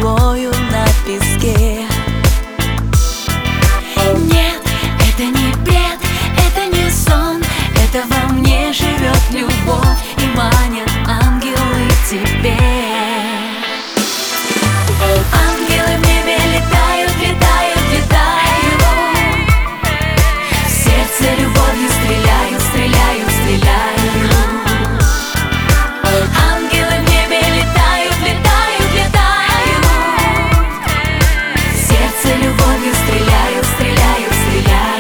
тобою на песке. Нет, это не бред, это не сон, это во мне живет любовь и манят ангелы к тебе. Ангелы в небе летают, летают, летают, в сердце любовью стреляют, стреляют, стреляют. Ангелы в небе летают, летают, летают, в сердце любовью стреляют, стреляют, стреляют.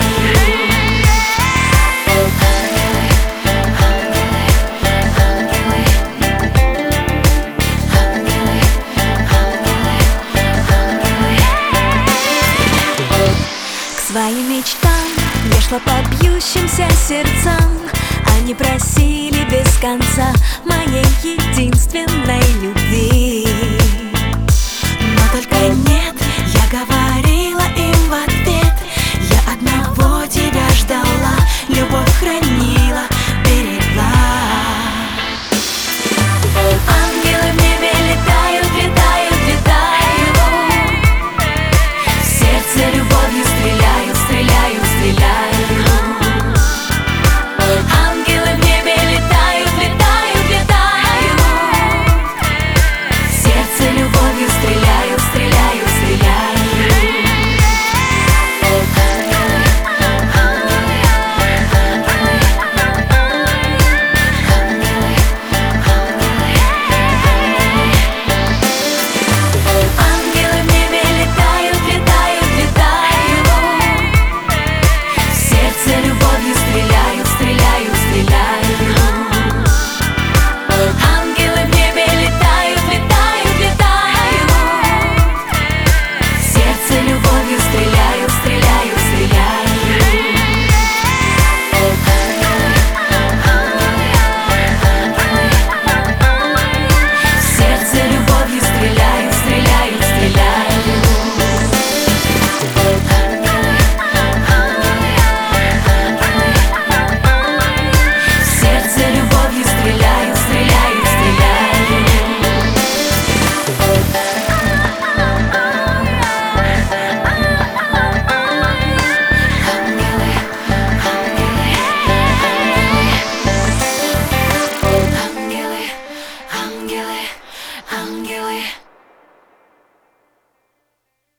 К своим мечтам я шла по бьющимся сердцам. Они просили без конца моей единственной любви.